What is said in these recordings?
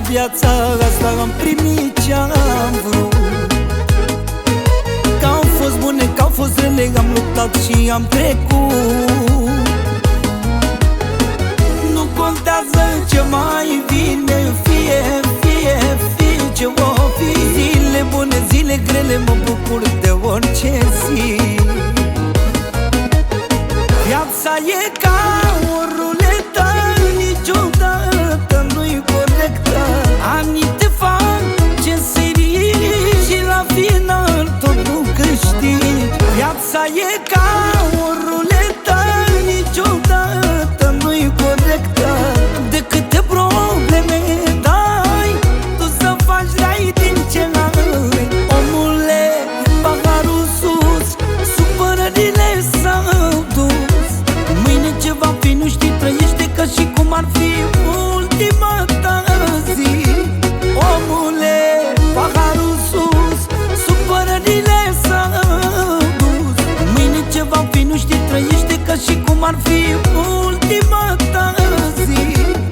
viața asta am primit ce-am vrut. Că-au fost bune, că-au fost rele, am luptat și am trecut. Nu contează ce mai vine, fie ce o fi. Zile bune, zile grele, mă bucur de orice zi. Viața e ca o ruletă, niciodată nu-i corectă. Anii te fac ce serii și la final tot nu câștigi. Viața e ca o ruletă, niciodată nu-i corectă. De câte probleme dai, tu să faci rai din ce n-ai. Omule, paharul sus, supărările s-au dus. Mâine ce va fi nu știi, trăiește ca și cum ar fi ultima ta zi. Omule, paharul sus, supărările s-au dus. Mâine ce va fi nu știi, trăiește ca și cum ar fi ultima ta zi.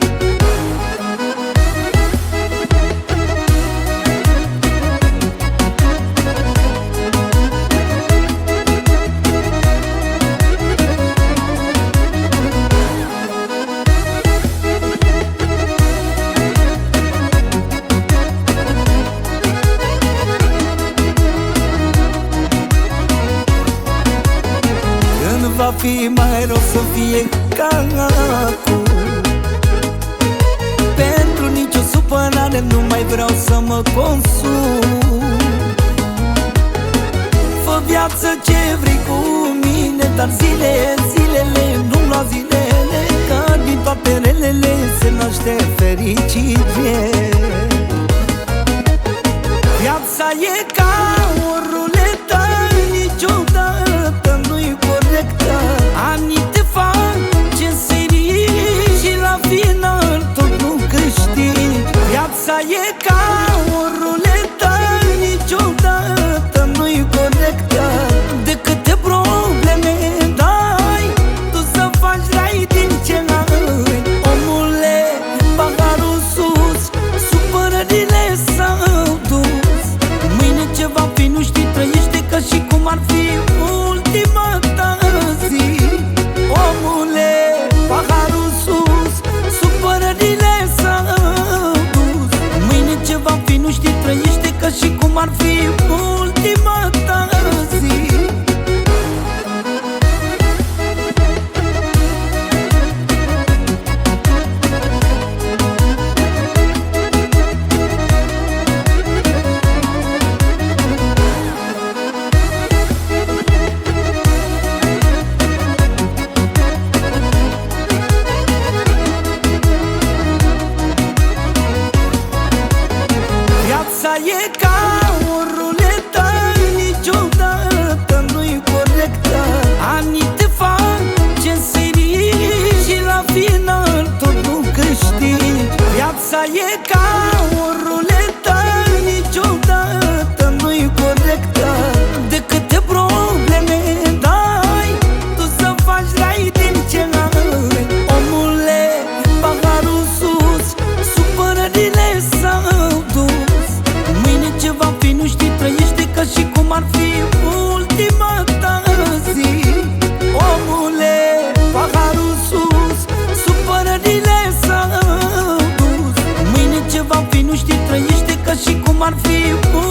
Va fi mai rău să fie ca acum. Pentru nicio supărare nu mai vreau să mă consum. Fă viață ce vrei cu mine, dar zilele, nu lua zilele, că din toate relele se naște fericire. Viața e ca o ruletă, niciodată nu-i corectă. Anii te fac ce serii și la final tot nu câștigi. Viața e ca o ruletă, niciodată nu-i corectă. De câte probleme dai, tu să faci rai din ce n-ai. Omule, paharul sus, supărările s-au dus. Mâine ce va fi nu știi, trăiește ca și cum ar fi ultima ta zi. Omule, paharul sus, supărările s-au dus. Mâine ce va fi nu știi, trăiește ca și cum ar fi ultima ta zi. Viața e ca o ruletă, niciodată nu-i corectă. Anii te fac ce serii și la final tot nu câștigi. Viața e ca o ruletă, niciodată nu-i corectă. De câte probleme dai, tu să faci rai din ce n-ai. Omule, paharul sus, supărările s-au dus. Mâine ce va fi nu știi, trăiește ca și cum ar fi ultima ta zi. Omule, paharul sus, supărările s-au dus. Mâine ce va fi nu știi, trăiește ca și cum ar fi